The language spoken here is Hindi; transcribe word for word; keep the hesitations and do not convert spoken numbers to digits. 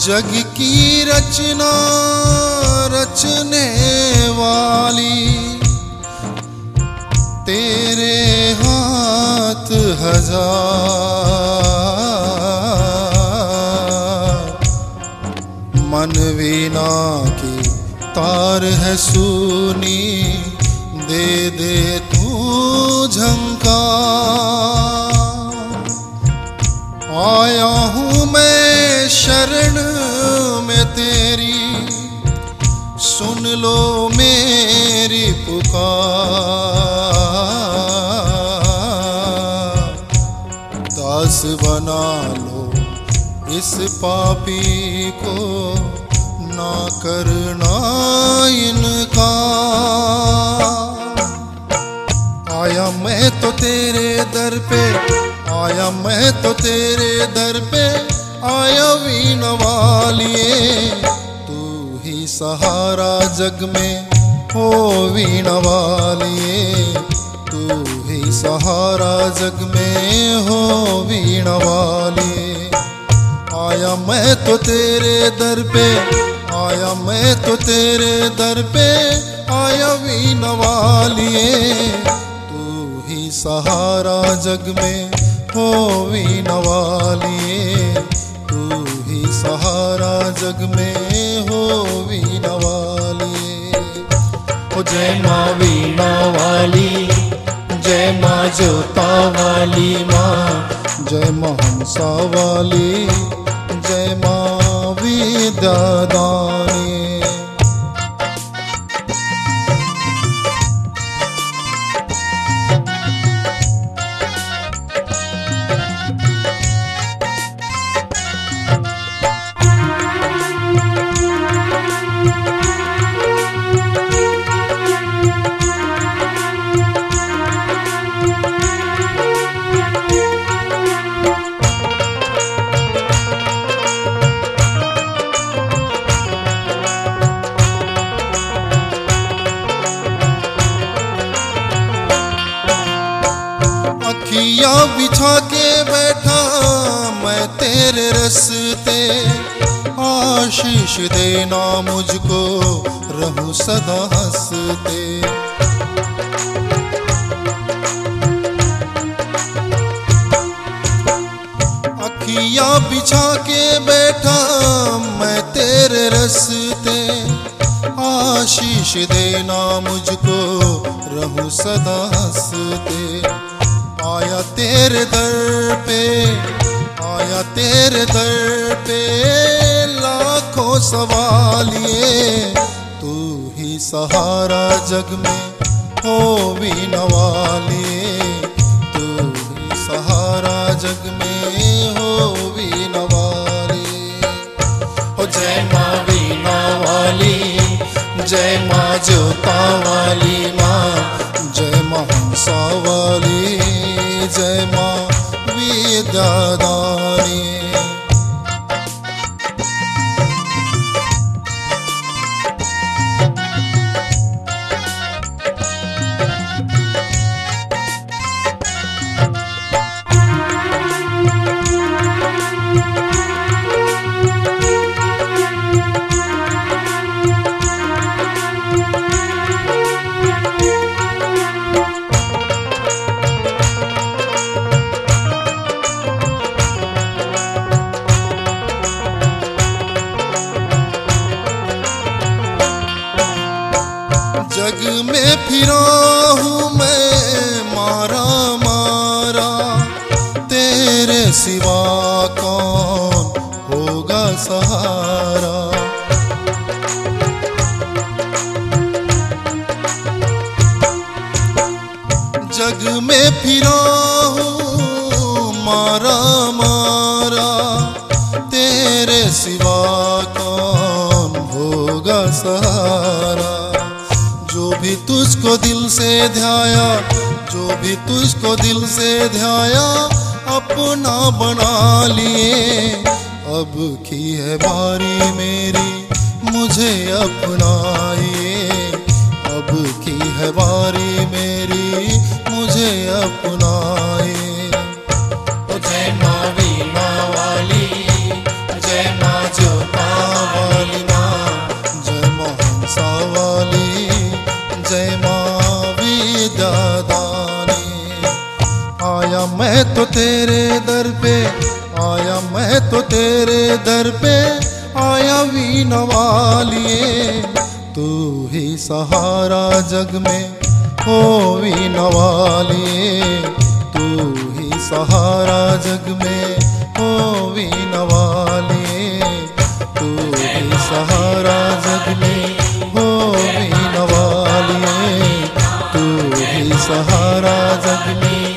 जग की रचना रचने वाली तेरे हाथ हजार, मन वीणा की तार है सूनी, दे दे तू झंकार। आया हूँ मैं शरण में तेरी, सुन लो मेरी पुकार। दास बना लो इस पापी को, ना करना इनकार। आया मैं तो तेरे दर पे, आया मैं तो तेरे दर पे, आया वीणा वालिए। तू ही सहारा जग में हो वीणा वालिए, तू ही सहारा जग में हो वीणा वालिए। आया मैं तो तेरे दर पे, आया मैं तो तेरे दर पे, आया वीणा वालिए। तू ही सहारा जग में हो वीणा वालिए, तू ही सहारा जग में हो वीणा वालिए। ओ जय माँ वीणा वाली, जय माँ जोता वाली माँ, जय माँ हंसा वाली, जय माँ विद्यादानी। अखियाँ बिछा के बैठा मैं तेरे रस्ते, आशीष देना मुझको रहूं सदा हंसते। अखियाँ बिछा के बैठा मैं तेरे रस्ते, आशीष देना मुझको रहूं सदा हंसते। आया तेरे दर पे, आया तेरे दर पे, लाखों सवालिए। तू ही सहारा जग में हो वीणा वालिए, तू ही सहारा जग में हो वीणा वालिए। ओ जय माँ वीणा वाली, जय माँ जोता वाली माँ, जय माँ हंसा वाली, जय माँ विद्यादानी। जग में फिरा हूँ मैं मारा मारा, तेरे सिवा कौन होगा सहारा। जग में फिरा हूँ मारा मारा, तेरे सिवा कौन होगा सहारा। जो भी तुझको दिल से ध्याया, जो भी तुझको दिल से ध्याया, अपना बना लिए। अब की है बारी मेरी, मुझे अपनाइए। अब की है बारी मेरी, मुझे अपनाइए। जय माँ वीणा वाली, जय माँ जोता आया मैं तो तेरे दर पे, आया मैं तो तेरे दर पे, आया वीणा वालिए। तू ही सहारा जग में ओ वीणा वालिए, तू ही सहारा जग में ओ वीणा वालिए, तू ही सहारा जग में ओ वीणा वालिए, तू ही सहारा जग में।